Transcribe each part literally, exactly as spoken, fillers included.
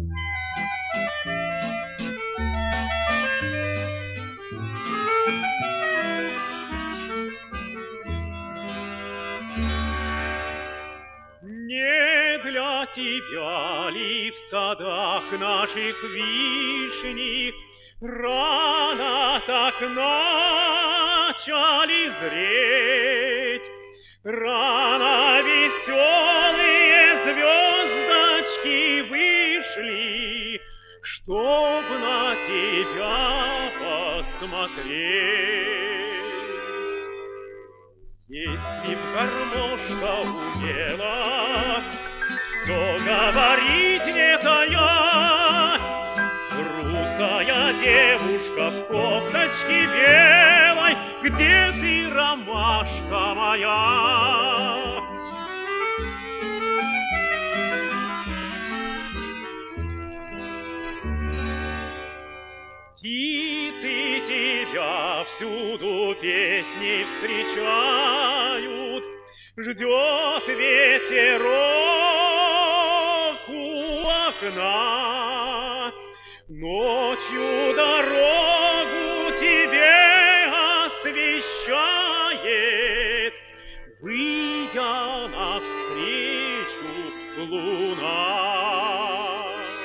Не для тебя ли в садах наших вишни рано так начали зреть? Рано веселые звездочки вышли, чтоб на тебя посмотреть. Если б гармошка умела все говорить не тая, русая девушка в кофточке белой, где ты, ромашка моя? Птицы тебя всюду песней встречают, ждет ветерок у окна. Ночью дорогу тебе освещает, выйдя навстречу луна.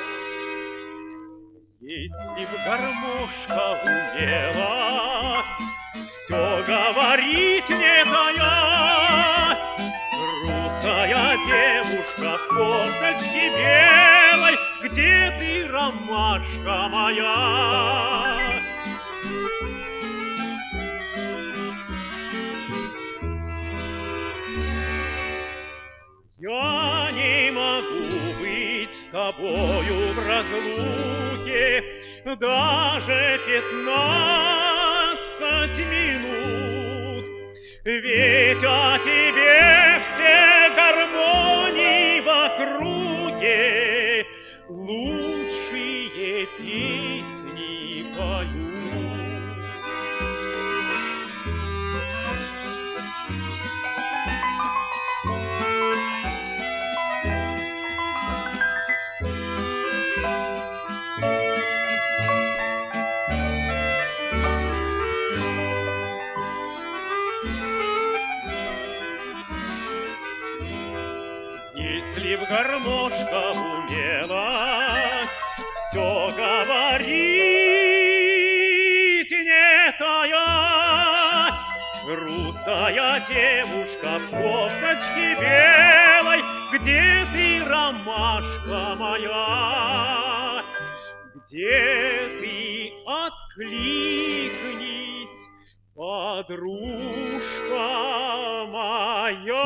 Если б гармошка умела все говорить не тая, русая девушка в кофточке белой, где ты, ромашка моя? Я не могу быть с тобою в разлуке даже пятнадцать минут, ведь о тебе все гармонии в округе лучшие песни поют. Если б гармошка умела все говорить не тая, русая девушка в кофточке белой, где ты, ромашка моя? Где ты, откликнись, подружка моя?